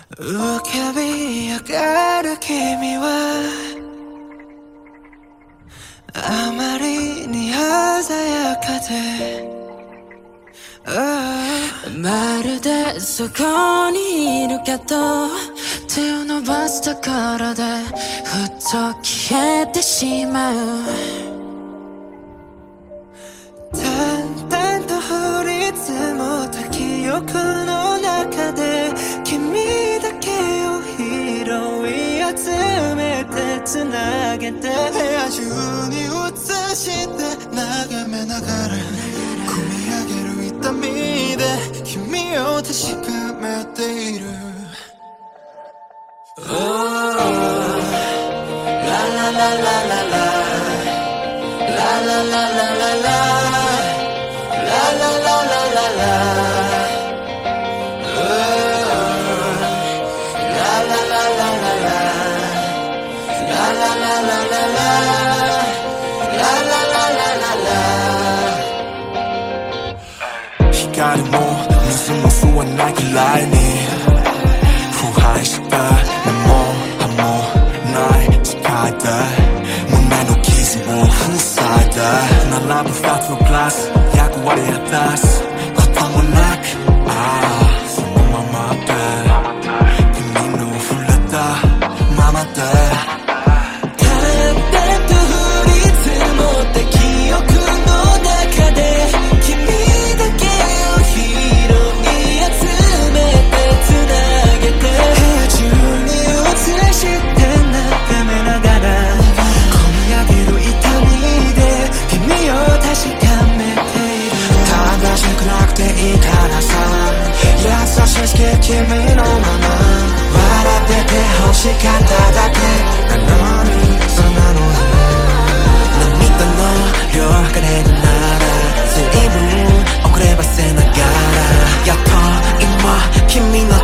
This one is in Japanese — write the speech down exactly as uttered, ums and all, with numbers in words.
浮かび上がる君はあまりに鮮やかで、oh、まるでそこにいるけど手を伸ばすところでふっと消えてしまう。淡々と降り積もった記憶の中で君だけを拾い集めてつなげて部屋中に映して眺めながら込み上げる痛みで君を確かめている。 Oh、 ララララララララララララ光も水も吸わないくらいに腐敗した根も葉もない世界で胸の傷を塞いで並ぶ二つのグラス役割果たすこともなく、ああそのままで君の触れたままで君のまま笑ってて欲しかっただけなのにそんなの涙の量測れるなら随分遅ればせながらやっと今君の